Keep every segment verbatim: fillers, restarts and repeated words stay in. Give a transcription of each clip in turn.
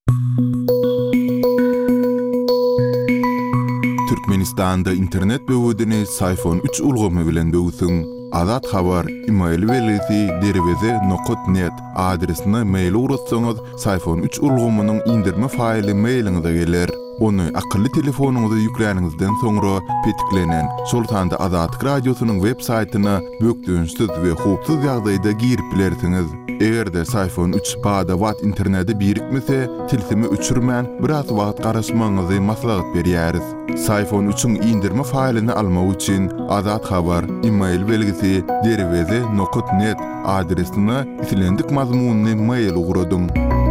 Türkmenistanda internet böwüdini Sayfon üç ulgamy bilen böwüsüň. Azat habar email welisi derweze nokta net adresine mail uratsaňyz Sayfon üç ulgamynyň indirme faýly mailiňize geler. Onu akıllı telefonunuza yükleýäningizden soňra petiklenen Sultanda Azatlyk Radiosynyň web saýtyna bökdüňsiz we hupsuz ýagdaýda girip bilersiňiz. Egerde Sayfon üç bada wat interneti birikmese, tilsimi üçürmän biraz wagt garaşmaňyzy maslahat berýäris. Sayfon üçüň indirme faýlyny almak üçin Azat habar email belgisi derweze nokta net adresine isilendik mazmunny mail uguradyň.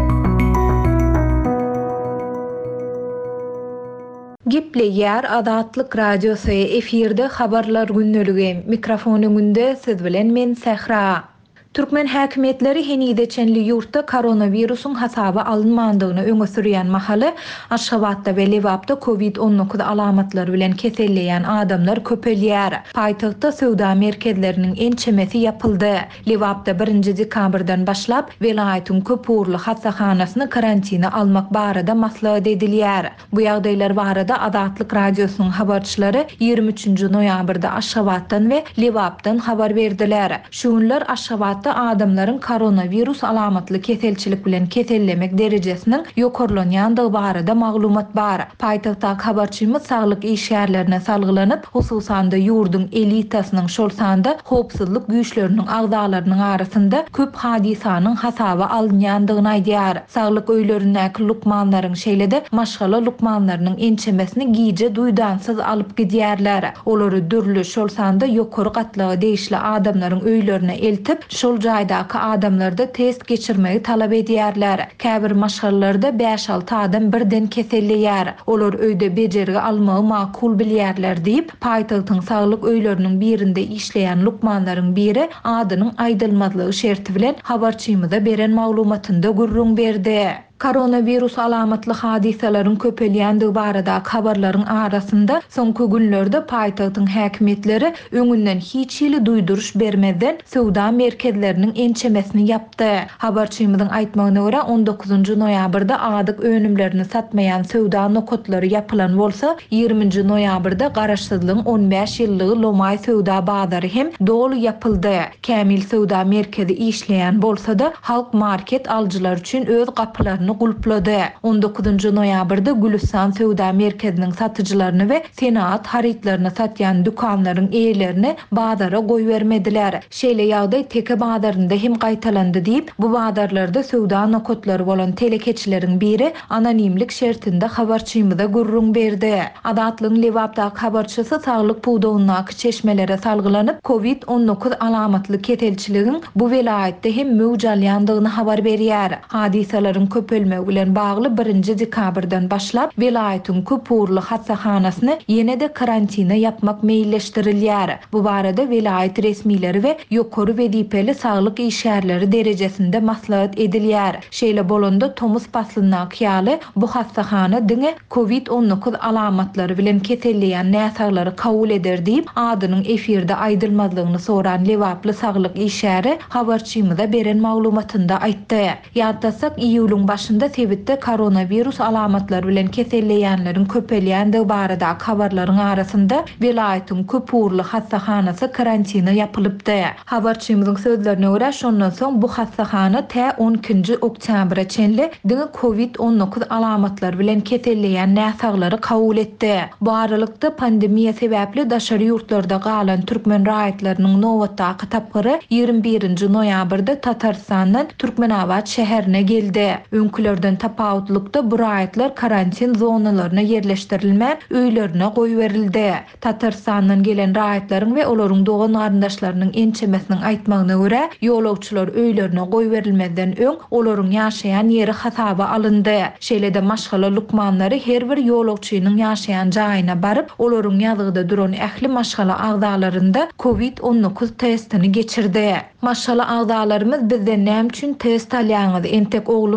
Gipleýär Azatlyk Radiosy efirde habarlar günneligi. Mikrofonuňda siz bilen men Sehra. Türkmen häkimetleri henideçenli ýurtda koronawirusyň hasaby alınmandygyny öňe sürýän mahaly Aşgabatda we Lewapda covid on dokuz alamatlary bilen keselleýän adamlar köpelýär. Paýtagtda sowda merkezleriniň ençemesi yapyldy. Lewapda birinji dekabrdan başlap welaýatyň köpürli hassahanasyny karantina almak barada maslahat edilýär. Bu ýagdaýlar barada Azatlyk Radiosynyň habarçylary ýigirmi üçünji noýabrda Aşgabatdan we Lewapdan habar berdiler. Şu günler Aşgabatda adamların koronavirus alamatly keselçilik bilen kesellemek derejesiniň ýokarlanýandygy barada maglumat bar. Paýtagtda habarçymyz saglyk işgärlerine salgylanyp, hususan-da ýurdun elitasynyň şol sanda howpsuzlyk güýçleriniň agdalarynyň arasynda köp hadisanyň hasaby alınýandygyny aýdýar. Saglyk öýlerindäki lukmanlaryň şeýlede maşgala lukmanlarynyň ençemesini giýje duýdansyz alyp gidýärler. Olary dürli şol sanda ýokary gatlagy değişli adamlaryň öýlerine eltip, şol jaýdaky adamlarda test geçirmegi talap edýärler. Käbir maşgallalarda beş alty adam birden keselleýär. Olar öýde bejerigi almagy makul bilýärler diýip, paýtagtyň saglyk öýleriniň birinde işleýän lukmanlaryň biri adynyň aýdylmazlygy şerti bilen habarçymyza beren maglumatynda gurrun berdi. Koronavirus alamatly hadisalaryň köpelýändygi barada habarlaryň arasynda soňky günlerde paýtagtyň häkimetleri öňünden hiç ýyly duýduruş bermeden sowda merkezleriniň ençemesini yapdy. Habarçymyzyň aýtmagyna görä on dokuzunji noýabrda adyk önümlerini satmaýan sowda nokotlary yapylan bolsa, ýigriminji noýabrda garaşsyzlygyň on beş ýyllygy Lomay sowda bazary hem dolu yapyldy. Kämil sowda merkezi işleýän bolsa-da halk market aljylar üçin öz gapylaryny gulplady. on dokuzunji noýabrda Gülistan sowda merkeziniň satyjylaryny we senat haritlaryny satýan dukanlaryň eýlerini bazara goýbermediler. Şeýle ýagdaý teke bazarynda hem gaýtalandy diýip, bu bazarlarda sowda nokotlary bolan telekeçileriň biri anonimlik şertinde habarçymyza gurrun berdi. Azatlyň Lewapdaky habarçysy saglyk puwdawyndaky çeşmelere salgylanyp, covid on dokuz alamatly ketelçiligiň bu welaýatda hem möwjalýandygyny habar berýär. Hadisalaryň köp ölme bilen bagly birinji dekabrdan başlap welaýatyň köpürli hassahanasyny ýene-de karantina yapmak meýilleşdirilýär. Bu barada welaýat resmileri we ýokary wedipeli saglyk işgärleri derejesinde maslahat edilýär. Şeýle bolanda Tomus paslynaky ýaly bu hassahana diňe covid on dokuz alamatlary bilen keselleýän näsaglary kabul eder diýip adynyň efirde aýdylmazlygyny soran Lewaply saglyk işgäri habarçymyza beren maglumatynda aýtdy. Ýatdasak iýulyň başynda Tebitde koronavirus alamatlary bilen keselleýänleriň köpelýändigi barada habarlaryň arasynda welaýatyň köpürli hassahanasy karantina yapylypdy. Habarçymyzyň sözlerine görä şondan soň bu hassahana T on ikinji oktyabra çenli diňe covid on dokuz alamatlary bilen keselleýän näsaglary kabul etdi. Bu aralykda pandemiýa sebäpli daşary ýurtlarda galan türkmen raýatlarynyň nowatdaky tapgyry ýigirmi birinji noýabrda Tatarstandan Türkmenabad şäherine geldi. Öňkülerden tapawutlukda bu raýatlar karantin zonalaryna yerleşdirilmän öýlerine goýberildi. Tatarstandan gelen raýatlaryň we olaryň dogan garandaşlarynyň ençemesiniň aýtmagyna görä, ýolagçylar öýlerine goýberilmeden öň olaryň ýaşaýan ýeri hasaba alyndy. Şeýle-de maşgala lukmanlary her bir ýolagçynyň ýaşaýan jaýyna baryp, olaryň ýazgyda duran ähli maşgala agdalarynda covid on dokuz testini geçirdi. Maşgala agdalarymyz bizden näme üçin test alýaňyz? Entek oglum gelen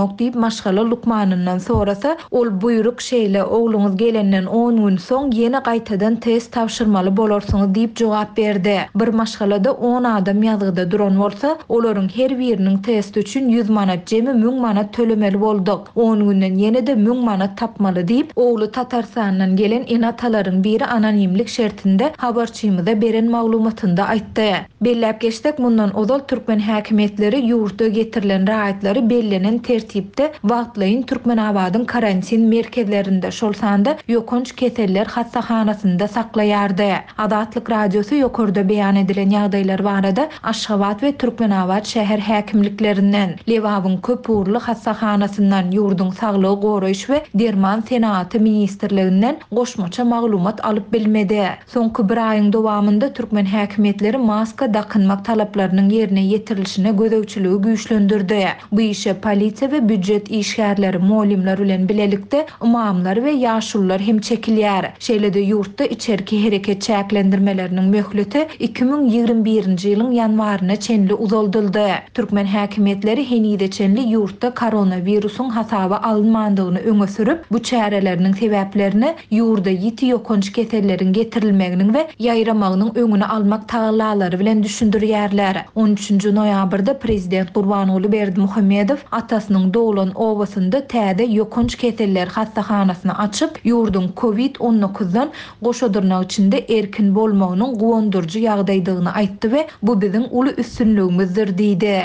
yok diýip maşgala lukmanyndan sorasa, ol buyruk şeýle ogluňyz gelenden on gün soň ýene gaýtadan test tapşyrmaly bolarsyňyz diýip jogap berdi. Bir maşgalada on adam ýazgyda duran bolsa, olaryň her biriniň test üçin yüz manat jemi müň manat tölemeli boldyk. on günden ýene de müň manat tapmaly diýip oglu Tatarstandan gelen enatalaryň biri anonimlik şertinde habarçymyza beren maglumatynda aýtdy. Bellep geçdik, mundan ozal Türkmen häkimetleri ýurtda getirilen raýatlary bellenen tertipde wagtlaýyn Türkmenabadyň karantin merkezlerinde şolsanda ýokunç keseller hastahanasynda saklaýardy. Adatlyk radiosu ýokurda beýan edilen ýagdaýlar barada Aşgabat we Türkmenabad şäher häkimliklerinden, Lewabyň köpurly hastahanasyndan, ýurduň saglygy goraýyş we derman senaty ministrliginden goşmaça maglumat alyp bilmedi. Soňky bir aýyň dowamında Türkmen häkimetleri maska dakynmak talaplarynyň ýerine ýetirilişine gözegçiligi güýçlendirdi. Bu işe polisiýa we büdjet işgärleri, molimler bilen bilelikde imamlar we ýaşullar hem çekilýär. Şeýle-de ýurtda içerki hereket çäklendirmeleriniň möhleti iki bin ýygrimi birinji ýylyň ýanwaryna çenli uzaldyldy. Türkmen häkimetleri henide çenli ýurtda koronawirusyň hasaba alınmandygyny öňe sürüp, bu çäreleriniň sebäplerini ýurda ýiti ýokunç keselleriň getirilmeginiň we ýaýramagynyň öňüni almak tagalary bilen düşündirýärler. on üçünji noýabrda prezident Gurbanuly Berdimuhammedow atasynyň dowlan obasynda täze ýokunç keseller hastahanasyny açyp, ýurdun covid on dokuzdan goşadyrnak içinde erkin bolmagynyň gowandyrjy ýagdaýdygyny aýtdy we bu biziň uly üstünligimizdir diýdi.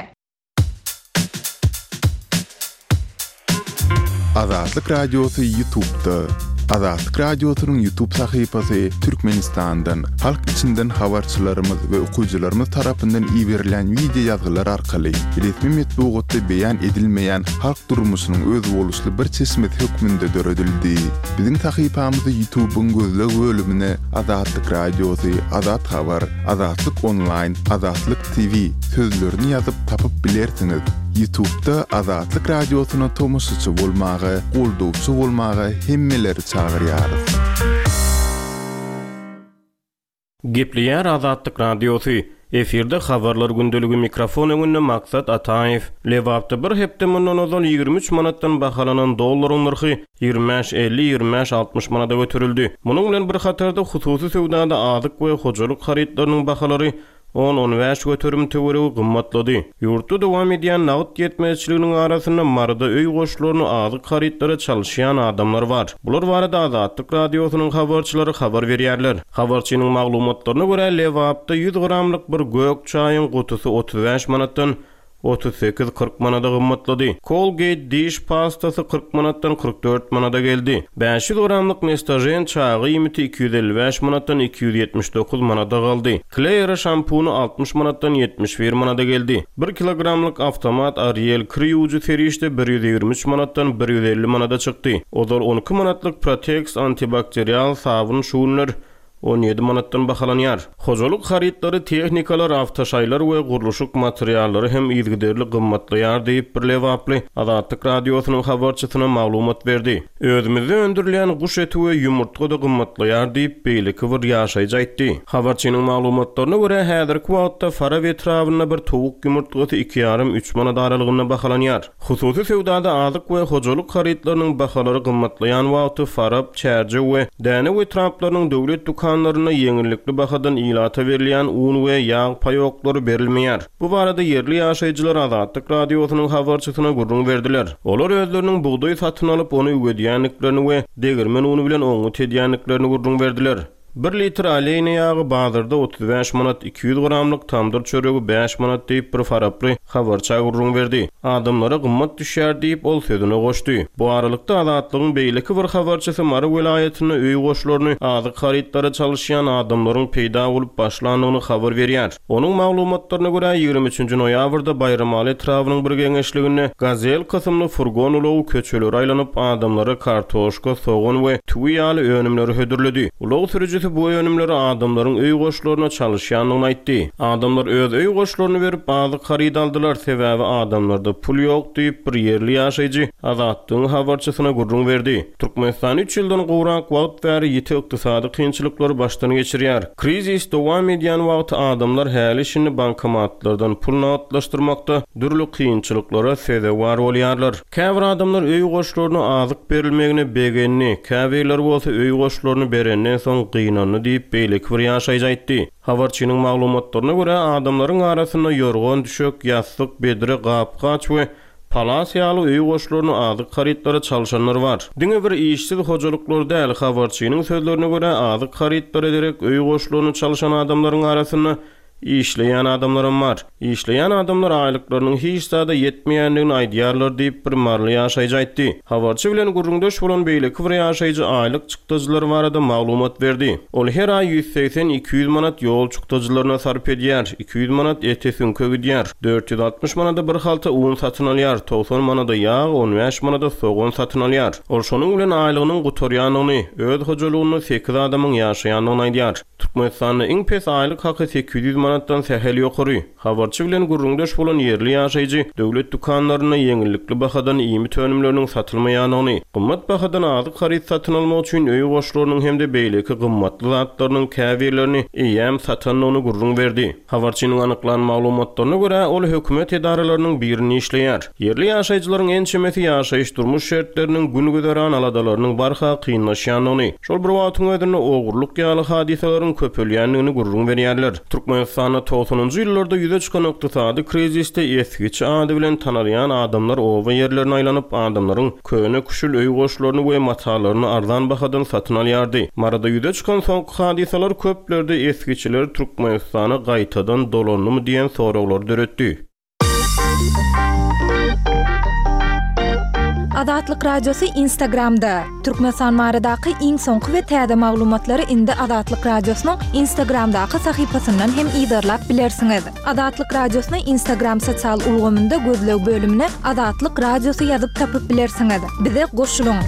Azatlyk radiosu YouTube'da. Azatlyk radiosynyň YouTube sahypasy Türkmenistandan, halk içinden habarçylarymyz we okuwçylarymyz tarapyndan iýerilen video ýazgylar arkaly resmi metbuatda beýan edilmeýän halk durmuşynyň öz boluşly bir çeşmet hökmünde döredildi. Biziň sahypamyzy YouTube'un gözleg bölümine Azatlyk radiosu, Azat habar, Azatlyk online, Azatlyk T V sözlerini ýazyp tapyp bilersiňiz. YouTube'da Azatlyk radiosyna tomoşaçy bolmagy, goldowçy bolmagy hemmeleri çagyrýarys. Gepleýär Azatlyk radiosu. Efirde habarlar gündeligi mikrofon öňünde Maksat Ataýew. Lewapda bir hepde mundan ozal ýygrimi üç manatdan bahalanan dollaryň narhy ýygrimi beş elli ýygrimi beş altmış manata götürildi. Munyň bilen bir hatarda hususy sowdada azyk we hojalyk haritlarynyň bahalary on on beş götürüm töweregi gymmatlady. Ýurtda dowam edýän nagd ýetmezçiliginiň arasynda marda öý goşlaryny azyk haritlara çalyşýan adamlar bar. Bular barada Azatlyk radiosynyň habarçylary habar berýärler. Habarçynyň maglumatlaryna görä Lewapda yüz gramlyk bir gök çaýyň gutusy otuz beş manatdan otuz sekiz kırk manada gymmatlady. Colgate diş pastasy kırk manatdan kırk dört manada geldi. beş yüz gramlyk Nestagen çaýy ýymity iki yüz elli beş manatdan iki yüz ýetmiş dokuz manada galdy. Clear şampuny altmış manatdan yetmiş bir manada geldi. bir kilogramlyk Avtomat Ariel kriyuju serişde bir yüz ýygrimi üç manatdan bir yüz elli manada çykdy. Ozal on iki manatlyk Protex antibakterial sabun şuunlar on ýedi manatdan bahalanýar. Hojalyk haritlary, tehnikalar, awtoşaýlar we gurulşyk materiallary hem ýygyderli gymmatlaýar diýip bir Lewaply Azatlyk radiosynyň habarçysyna maglumat berdi. Özümizde öndürilen guş eti we ýumurtga da gymmatlaýar diýip beýleki bir ýaşaýjy aýtdy. Habarçynyň maglumatlaryna görä häzirki wagtda fara we trawyna bir towuk ýumurtgasy iki ýarym üç manat aralygynda bahalanýar. Hususy sowdada azyk we hojalyk haritlarynyň bahalary gymmatlaýan wagty fara, çärje we däne we traplarynyň döwlet kanlaryna ýeňillikli bahadan ilata berilýän un we ýağ paýoklary berilmeýär. Bu barada yerli ýaşaýjylar Azatlyk radiosynyň habarçysyna gurrun berdiler. Olar özleriniň buğday satyn alyp ony öwedýänliklerini we degirmen uny bilen oňu tedýänliklerini gurrun berdiler. bir litr aleyna ýagy bazarda otuz beş manat, iki yüz gramlyk tamdyr çöregi beş manat diýip bir faraply habarça gurrun berdi. Adamlara gymmat düşýär diýip ol sözüne goşdy. Bu aralykda Azatlygyň beýleki bir habarçysy Mary welaýatyna öý goşlaryny azyk haritlara çalyşýan adamlaryň peýda bolup başlandygyny habar berýär. Onuň maglumatlaryna görä ýygrimi üçünji noýabrda Bayramaly trawynyň bir geňeşliginde Gazel kysymly furgon ulagy köçeler aýlanyp adamlara kartoşka, soğan we tüýýaly önümleri hödürledi. Ulagy sürüjüsi tarafi bu önümleri adamların öý goşlaryna çalışýanlygyny aýtdy. Adamlar öz öý goşlaryny berip bazı haryt aldylar, sebäbi adamlarda pul ýok diýip bir ýerli ýaşaýjy Azatlygyň habarçysyna gurrun berdi. Türkmenistan üç ýyldan gowrak wagt bäri ýeti ykdysady kynçylyklary başdan geçirýär. Krizis dowam edýän wagt adamlar häli şini bankomatlardan pul nagatlaşdyrmakda dürli kynçylyklara sebäpkär bolýarlar. Käbir adamlar öý goşlaryna azyk berilmegini begenini, käbirler bolsa öý goşlaryny berenden soň gynanyny diýip beýleki bir ýaşaýjy. Habarçynyň maglumatlaryna görä adamlaryň arasynda ýorgon düşük, ýaslyk, bedre, gapgaç we palasiýaly öý goşlaryny azyk harytlary çalşanlar bar. Diňe bir işsiz hojalyklar däl. Habarçynyň sözlerine görä azyk harytlary ederek öý goşlaryny çalşan adamlaryň arasynda işleyen adamlarım var. İşleyen adamlar aylıklarının hiç sada yetmeyenliğini aydiyarlar deyip bir marlı yaşayacaktı. Havarçı bilen gurrundaş bolan beyle kıvır yaşayıcı aylık çıktıcılar var da maglumat verdi. Ol her ay yüz seksen iki yüz manat yol çıktıcılarına sarp ediyar. iki yüz manat etesin kövüdiyar. dört yüz altmış manada bir halta uğun satın alyar. doksan manada yağ, on beş manada soğun satın alyar. Ol şonun bilen aylığının gutoryanlığını, öz hocaluğunu sekiz adamın yaşayanlığını aydiyar. Türkmenistan'ın en pes aylık hakkı sekiz yüz manattan sehel ýokary. Habarçy bilen gurrundaş bolan ýerli ýaşaýjy döwlet dukanlaryna ýeňillikli bahadan iými tönümleriniň satylmaýanyny, gymmat bahadan azyk haryt satyn almak üçin öý goşlarynyň hemde beýleki gymmatly zatlarynyň käbirlerini eýäm satanyny gurrun berdi. Habarçynyň anyklanan maglumatlaryna görä ol hökümet edaralarynyň birini işleýär. Ýerli ýaşaýjylaryň en çemeti ýaşaýyş durmuş şertleriniň günü göderen aladalarynyň barha kynlaşýanyny, şol bir wagtyň özünde ogurluk ýaly hadiselerin köpelýänligini gurrun berýärler. Türkmenistan toğsanynjy ýyllarda ýüze çykan ykdysady kriziste eskiç ady bilen tanalýan adamlar owa ýerlerine aýlanyp adamlaryň köne kuşul öý goşlaryny we matalaryny arzan bahadan satyn alýardy. Marada ýüze çykan soňky hadisalar köplerde eskiçiler Türkmenistana gaýtadan dolandymy diýen soraglar döretdi. Azatlyk radiosu Instagramda. Türkmenistan maradaky iň soňky we täze maglumatlary indi Azatlyk radiosynyň Instagramdaky sahypasyndan hem ýydarlap bilersiňiz. Azatlyk radiosyny Instagram sosial ulgamynda gözleg bölümine Azatlyk radiosu ýazyp tapyp bilersiňiz. Bize goşulyň.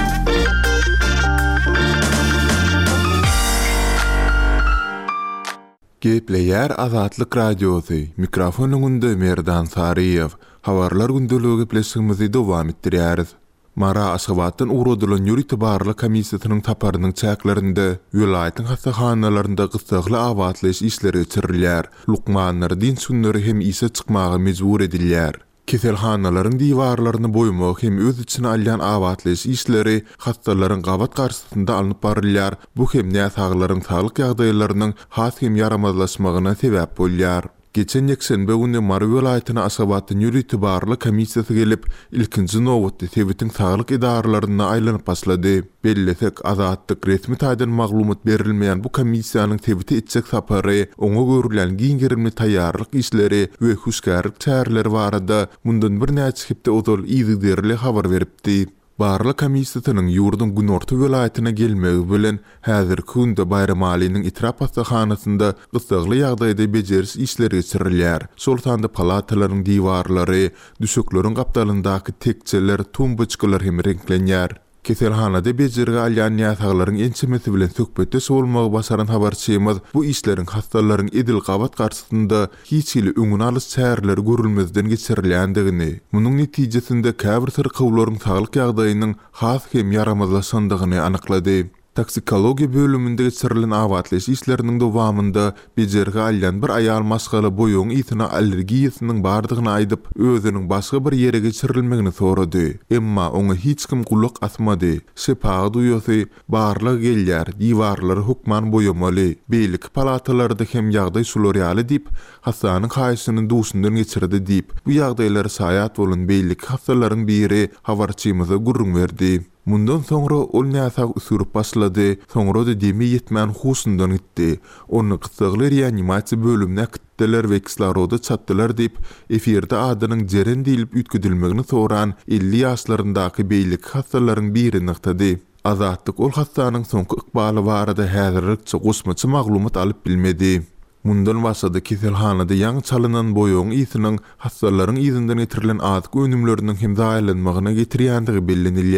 Gepleýär Azatlyk radiosu. Mikrofonyňda Merdan Saryýew. Habarlar gündölügi pleşigimizi dowam etdirýäris. Mara Aşgabatdan uğradylan ýuri itibarly komissiýasynyň taparynyň çäklerinde welaýatyň hastahanalaryna gysgaly awatlaş işleri geçirilýär. Lukmanlar din sünneri hem ise çykmagy mejbur edilýär. Keselhanalaryň diwarlaryny boýmak hem öz içine alýan awatlaş işleri hastalaryň gabat garşysynda alınıp barylýar. Bu hem näsaglaryň saglyk ýagdaýlarynyň has hem yaramazlaşmagyna sebäp bolýar. Geçen ýekşenbe günü Mara welaýatyna Aşgabatdan ýuri itibarly komissiýasy gelip ilkinji nowatda Tebitiň saglyk idaralaryna aýlanyp başlady. Bellesek Azatlyk resmi taýdan maglumat berilmeýän bu komissiýanyň Tebiti etjek sapary, oňa görülen giňgirimli taýýarlyk işleri we huşgarlyk çäreleri barada mundan bir näçe hepde ozal ýygyderli habar beripdi. Barly komissiýasynyň ýurdun Günorta welaýatyna gelmegi bilen häzirki günde Bayram Aliýnyň itirap hastahanasynda gysgaly ýagdaýda bejeriş işleri geçirilýär. Şol sanda palatalaryň diwarlary, düşükleriň gapdalyndaky tekçeler, tumbuçkalar hem renklenýär. Keselhanada bejirge alýan ýasaglaryň ençemesi bilen söhbetde bolmagy basaran habarçymyz bu işleriň hastalaryň edil gabat garşysynda hiç hili öňüne alys çäreleri görülmezden geçirilýändigini, munyň netijesinde käbir syrkawlaryň saglyk ýagdaýynyň has hem yaramazlaşandygyny anyklady. Toksikologiya bölümünde geçirilen awatlaş işlerinin dowamında bejerge alýan bir aýal maskaly boýun ýetine allergiýasynyň bardygyny aýdyp özüniň başga bir ýere geçirilmegini sorady. Emma oňa hiç kim gulak asmady. Şepa duýasy barlyk gelýär, diwarlary hukman boýamaly. Beýlik palatalarda hem ýagdaý sulorýaly diýip hastanyň haýsynyň duşundan geçirdi diýip bu ýagdaýlary saýat bolan beýlik hastalaryň biri habarçymyza gurrun berdi. Mundan sonra ol näsag üsürüp başlady, sonra da demi yetmän husundan gitdi. Onu gysgaly reanimasiýa bölümine kitdiler we kisloroda çatdylar diýip efirde adynyň jeren diýilip ütküdilmegini soran elli ýaşlaryndaky beýlik hastalaryň biri nyktady. Azatlyk ol hastanyň soňky ykbaly barada häzirlikçe gosmaçy maglumat alyp bilmedi. Mundan başlady keselhanada ýaňy çalynan boýun ýetiniň hastalaryň ýyzyndan getirilen adyk önümleriniň hem daýlanmagyna getirýändigi bellenilýär.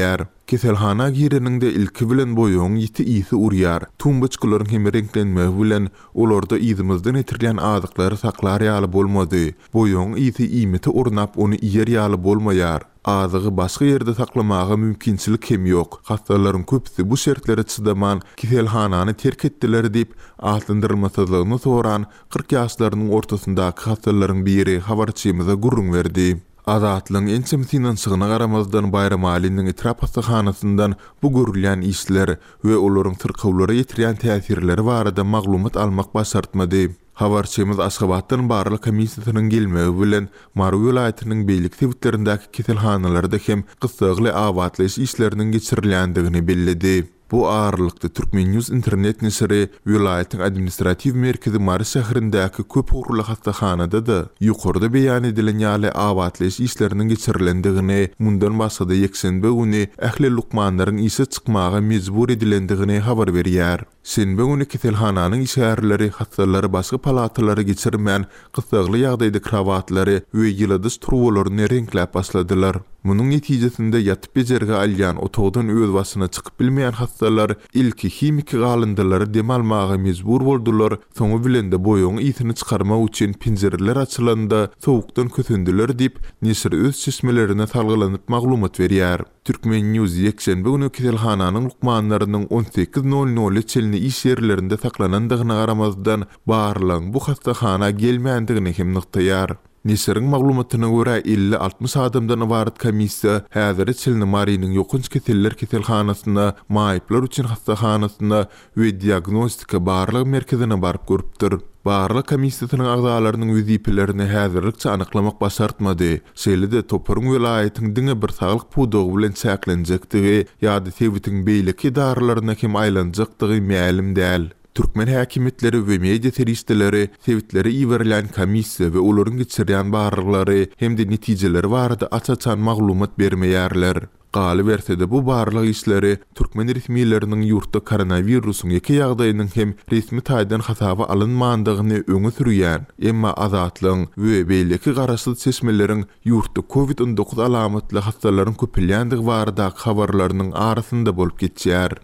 Keselhana gireninde ilki bilen boyun ýiti ýiti urýar. Tumbaçkylaryň hem renklenmegi bilen olarda ýydymyzdan etirilen adyklary saklar ýaly bolmady. Boyun ýiti ýmiti urnap onu ýer ýaly bolmaýar. Adygy başga ýerde saklamaga mümkinçilik hem ýok. Hastalaryn köpüsi bu şertlere çydaman keselhanany terk etdiler diýip atlandyrmasalygyny soran kırk ýaşlarynyň ortasyndaky hastalaryn biri habarçymyza gurrun berdi. Azatlyň ençem finansygyna garamazdan Bayram Ali'nin itiraf hastahanasyndan bu görülen işler we olaryň tyrkawlara ýetirýän täsirleri barada maglumat almak başartmady. Habarçymyz Aşgabatdan barly komissiýasynyň gelmegi bilen Mary welaýatynyň beýlik sebitlerindäki keselhanalarda hem gysgly awatlaş işleriniň geçirilýändigini bellidi. Bu ağırlıkta Türkmen News internet nesiri vilayetin administrativ merkezi Mary şäherindäki köp uğurlu hastahanada da ýokarda beýan edilen ýaly awatlaş işleriniň geçirilendigini, mundan başga ýeksenbe güni ähli lukmanlaryň işe çykmaga mejbur edilendigini habar berýär. Şenbe güni keselhananyň işgärleri hastalary başga palatalara geçirmän gysgly ýagdaýda krawatlary we ýylydys turwalaryny renkläp başladylar. Munyň netijesinde ýatyp bejerge alýan otogdan öz başyna çykyp bilmeýän hastalar ilki himik galındylary dem almaga mejbur boldular. Soňu bilen de boyun ýytyny çykarmak üçin pinjereler açylanda sowukdan kösendiler diýip nesir öz çeşmelerine salgylanyp maglumat berýär. Türkmen News ýekşenbe güni keselhananyň lukmanlarynyň on sekiz nol nol çelini iş ýerlerinde saklanandygyna garamazdan barlyň bu hastahana gelmändigini hem nyktaýar. Nesiriň maglumatyna görä elli altmış adamdan ibaret komissiýa häzir çelini Marynyň ýokynç keseller keselhanasyna, maýyplar üçin hastahanasyna we diagnostika barlyk merkezine baryp görüpdir. Barlyk komissiýasynyň agzalarynyň wezipelerini häzirlikçe anyklamak başartmady. Şeýle-de Toparyň welaýatynyň diňe bir saglyk pudugy bilen çäklenjekdigi ýa-da sebitiň beýlik idaralaryna kim aýlanjakdygy mälim däl. Türkmen häkimetleri we media teristleri sebitleri iwerilen komissiýa we olaryň geçirýän barlyklary hem-de netijeleri barada açaçan maglumat bermeýärler. Galy berse-de bu barlyk işleri Türkmen resmiýetleriniň ýurtda koronawirusyň ýeke ýagdaýynyň hem resmi taýdan hasaba alynmandygyny öňe sürýän, emma azatlyň we beýleki garaşly seçmeleriň ýurtda covid on dokuz alamatly hastalaryň köpelýändigi barada habarlarynyň arasynda bolup geçýär.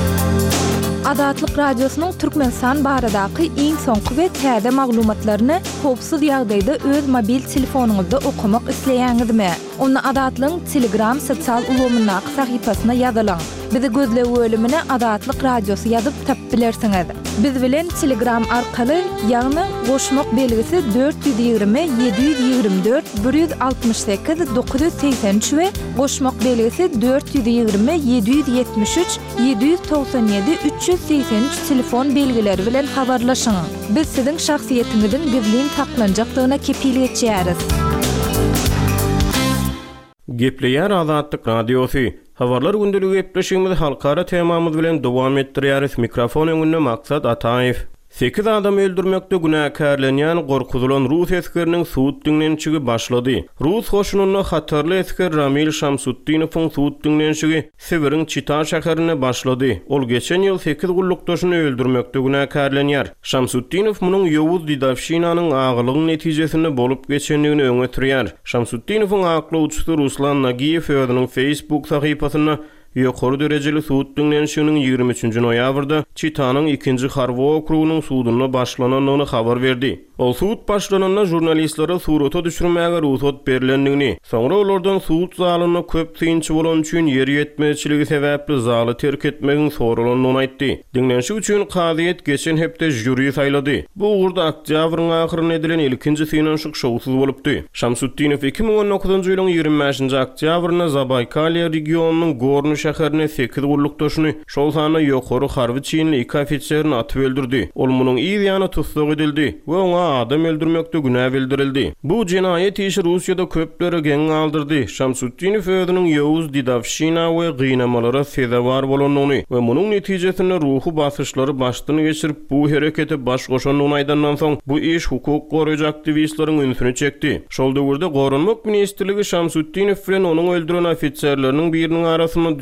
Azatlyk radiosynyň Türkmenistan baradaky iň soňky we täze maglumatlaryny howpsuz ýagdaýda öz mobil telefonuňyzda okumak isleýäňizmi? Onu Azatlyň Telegram sosial ulgamynyň sahypasyna ýazylaň. Bizi gözle bölümine Azatlyk radiosu ýazyp tapyp bilersiňiz. Biz bilen Telegram arkaly ýagny goşmak belgisi dört yüz ýygrimi ýedi yüz ýygrimi dört bir yüz altmış sekiz dokuz yüz seksen üç we goşmak belgisi dört yüz ýygrimi ýedi yüz ýetmiş üç ýedi yüz togsan ýedi üç yüz seksen üç telefon belgileri bilen habarlaşyň. Biz siziň şahsiýetiňiziň gizlin saklanjakdygyna kepillik etýäris. Gepleýär Azatlyk radiosu. Habarlar gündeligi gepleşigimiz halkara temamyz bilen dowam etdirýäris. Mikrofon öňünde Maksat Ataýew. sekiz adam öldürmekde günahkarlanýan gorkuzulan Rus eskeriniň suud dinlençigi başlady. Rus hoşununy hatarly esker Ramil Şamsutdinowyň suud dinlençigi Sibiriň Çita şäherine başlady. Ol geçen ýyl sekiz gullukdaşyny öldürmekde günahkarlanýar. Şamsutdinow munyň ýowuz didawşinanyň agylygyň netijesinde bolup geçendigini öňe sürýär. Şamsutdinowyň aklawçysy Ruslan Nagiýew özüniň Facebook sahypasyna ýokary derejeli suud dinlenşiginiň ýygrimi üçinji noýabrda Çitanyň ikinji Harwo okrugynyň suudyna başlananyny habar berdi. Ol suud başlananda jurnalistlere surata düşürmäge ruhsat berilendigini, soňra olardan suud zalyna köp tynçy bolan üçin ýer ýetmezçiligi sebäpli zaly terk etmegiň sorulanyny aýtdy. Dinlenşik üçin kaziýet geçen hepde jüri saýlady. Bu ugurda oktýabryň ahyryna edilen ilkinji finansyk şowsuz bolupdy. Şamsutdinow iki ming on dokuzunji ýylyň ýigirmi beşinji oktýabryna Zabaykaliýa regionunyň Gorny şäherine sekiz gullukdaşyny şol sany ýokary harby çynly iki ofitserini atyp öldürdi. Ol munyň ýa-da tutsak edildi we oňa adam öldürmekde günah bildirildi. Bu jinayet işi Russiýada köplere geň aldyrdy. Şamsutdinow özüniň ýowuz didawşina we gynamalara sebäpdar bolanyny we munyň netijesinde ruhy basyşlary başdyny geçirip bu herekete baş goşanyny aýdandan soň bu iş hukuk goraýjy aktivistleriň ünsüni çekdi. Şol döwürde Gorunmak ministrligi Şamsutdinow bilen onuň öldüren ofitserleriniň biriniň arasynda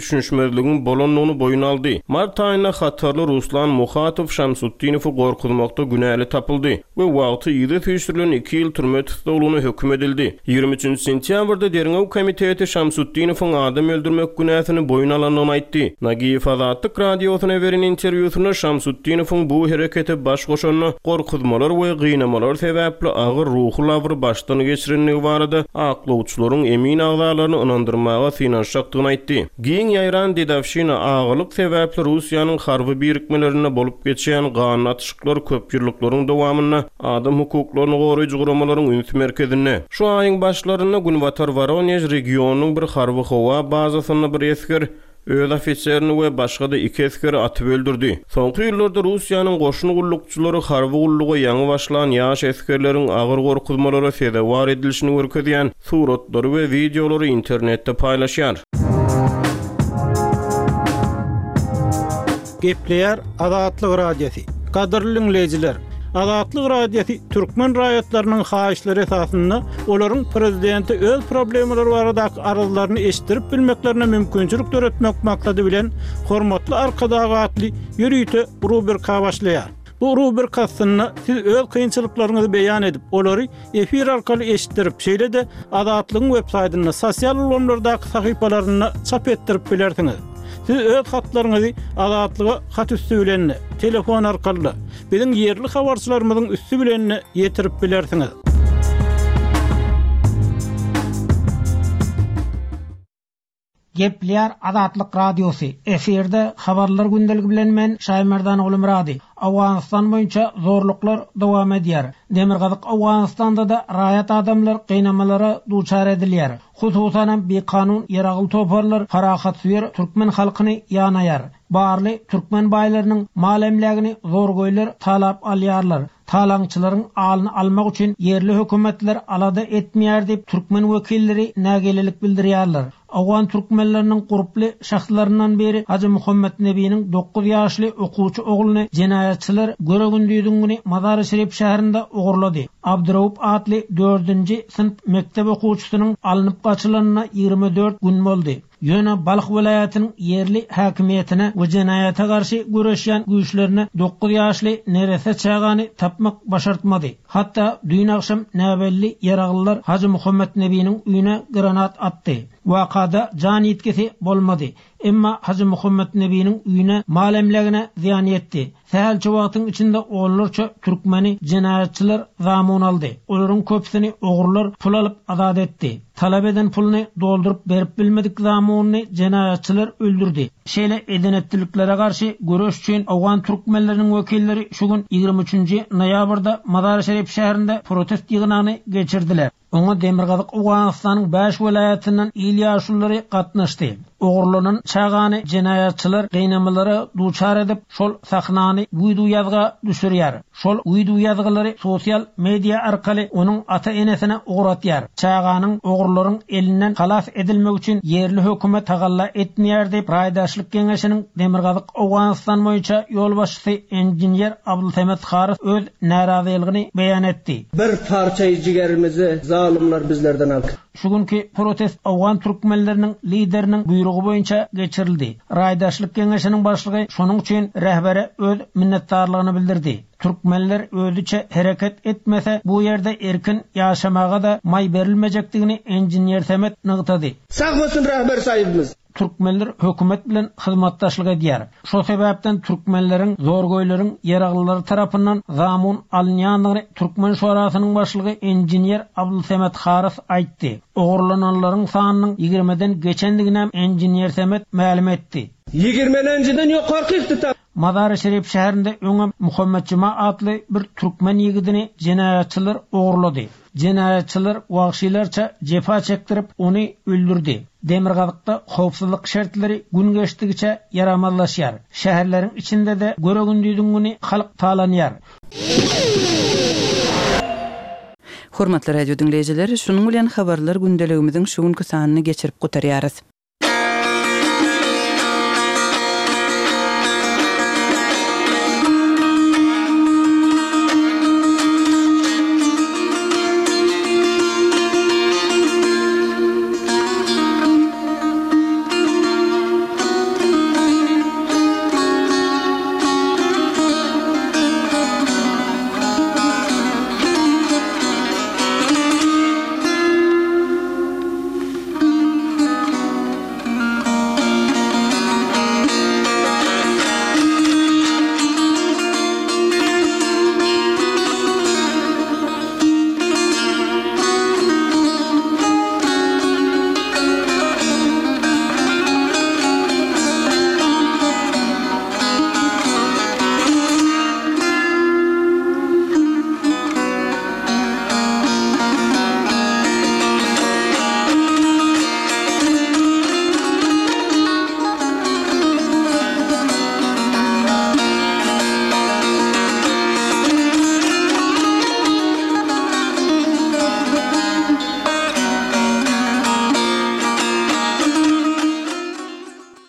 düşünşmezligiň bolanlygyny boyun aldy. Mart aýyna Hatarly Ruslan Muhatov Şamsutdinowy gorkutmakda günäli tapyldy we wagty ýygy tüýşdirilen iki ýyl türme tutulugyny hökm edildi. ýygrimi üçinji sentýabrda Derňew komiteti Şamsutdinowyň adam öldürmek günäsini boyun alanlygyny aýtdy. Nagiýew Azatlyk radiosyna beren interwýusynda Şamsutdinowyň bu herekete baş goşanyny gorkutmalar we gynamalar sebäpli agyr ruhy awry başdan geçirenligi barada aklawçylaryň emin agzalaryny ynandyrmaga synanşakdygyny aýtdy. Giň ýaýran Dedawşina agylyk sebäpli Russiýanyň harby birikmelerine bolup geçen ganun atışyklar köp ýyllyklaryň dowamyna adam hukuklaryny goraýjy guramalaryň üns merkezine. Şu aýyň başlaryna Gunvatar Voronezh regionunyň bir harby howa bazasyna bir esker öz ofitserini we başga da iki eskeri atyp öldürdi. Soňky ýyllarda Russiýanyň goşun gullukçylary harby gullugy ýaňy başlan ýaş eskerleriň agyr gorkutmalara sebäp edilişini görkezýän suratlary we videolary internetde paýlaşýar. Gepleýär Azatlyk radiosi. Gadyrly dinleýijiler, Azatlyk radiosi türkmen raýatlarynyň haýyşlary esasynda olaryň prezidenti öz problemleri baradaky arazlaryny eşitdirip bilmeklerine mümkinçilik töretmek maksady bilen hormatly arkadagatly ýürüýte rubrika başlaýar. Bu rubrikasyny siz öz kynçylyklaryňyzy beýan edip, olary efir arkaly eşitdirip, şeýle de Azatlygyň web saýtyna, sosial ulanlardaky sahypalaryna çap etdirip bilersiňiz. Siz öz hatlaryňyzy Azatlyga hat üstü bilen telefon arkaly biziň ýerli habarçylarymyzyň üstü bilen ýetirip bilersiňiz. Gepleýär Azatlyk radiosi. Eferde habarlar gündeligi bilen men Şaýmerdan oğlu Murady. Awganistan boýunça zorluklar dowam edýär. Demirgazyk Awganistanda da raýat adamlar gynamalara duçar edilýär. Hususan bir kanun ýaragyl toparlar farahat süýer türkmen halkyny ýanaýar. Barly türkmen baýlarynyň malemlegini zor goýlar talap alýarlar. Talaňçylaryň alyny almak üçin yerli hökümetler alada etmeýär diýip türkmen wekilleri nägelelik bildirýärler. Awgan türkmenleriniň guruply şahslaryndan biri Hacı Muhammed Nebi'niň dokuz ýaşly okuwçy ogluny jinayatçylar göregündiýiň güni Mazar-ı Şerif şäherinde ogurlady. Abdurrahman adly dördünji sınıf mektep okuwçysynyň alınıp gaçylanyna ýygrimi dört gün boldy. Ýöne Balyk welaýatynyň yerli häkimiýetine we jinayata garşy güreşýän güýçlerine dokuz ýaşly nerese çagany tapmak başartmady. Hatda dün akşam näbelli ýaraglylar Hacı Muhammed Nebi'niň üýüne granat atdy. Wakada jan ýetkisi bolmady. Emma Hacı Muhammed Nebi'niň üýüne malemlegine ziyan ýetdi. Sähelçi wagtyň içinde oğullarça türkmeni jinayatçylar zamun aldy. Olaryň köpsini ogurlar pul alyp azat etdi. Talap eden pulny doldurup berip bilmedik zamuny jinayatçylar öldürdi. Şeýle edenetdiliklere garşy göreş üçin Awgan türkmenleriniň wekilleri şu gün ýygrimi üçinji noýabrda Mazar-ı Şerif şäherinde protest ýygynyny geçirdiler. Oňa Demirgazyk Awganistanyň beş welaýatyndan il ýaşulary gatnaşdy. Ogurlanan çagany jinayatçylar gynamalara duçar edip şol sahnany video ýazga düşürýär. Şol video ýazgylary sosial media arkaly onuň ata enesine ogratýar. Çaganyň ogurlaryň elinden halas edilmek üçin yerli hökümet tagalla etmeýär diýip Raýdaşlyk Geňeşiniň Demirgazyk Awganistan boýunça ýol başçysy enjinier Abdulsamet Haris öz narazylygyny beýan etdi. Bir parça jigerimizi zalimler bizlerden aldy. Şu günkü protest Awgan türkmenleriniň lideriniň buyrugy boýunça geçirildi. Raýdaşlyk Geňeşiniň başlygy şonuň üçin rehbere öz minnetdarlygyny bildirdi. Türkmenler özüçe hereket etmese bu ýerde erkin ýaşamaga da may berilmejekdigini enjinier Semet nygtady. Sag bolsun rehber saýybymyz. Türkmenler hökümet bilen hyzmatdaşlyk edýär. Şo sebäpden türkmenleriň zor goýlaryň ýaraglylary tarapyndan zamun alınýanlygyny Türkmen şurasynyň başlygy enjinier Abdulsamet Haris aýtdy. Ogurlananlaryň sanynyň ýigrimeden geçendigini enjinier Semet ma'lum etdi. ýigrimenjiden ýokarky Mazar-ı Şerif şäherinde öňe Muhammed Cuma adly bir türkmen ýigidini jinayatçylar ogurlady. Jinayatçylar wagşylarça jefa çekdirip onu öldürdi. Demirgazykda howpsuzlyk şertleri gün geçdigiçe ýaramazlaşýar. Şäherleriň içinde de göregündiýiň güni halk talanýar. Hormatly radio dinleýijiler, şunuň bilen habarlar gündeligimiziň şu günkü sanyny geçirip gutarýarys.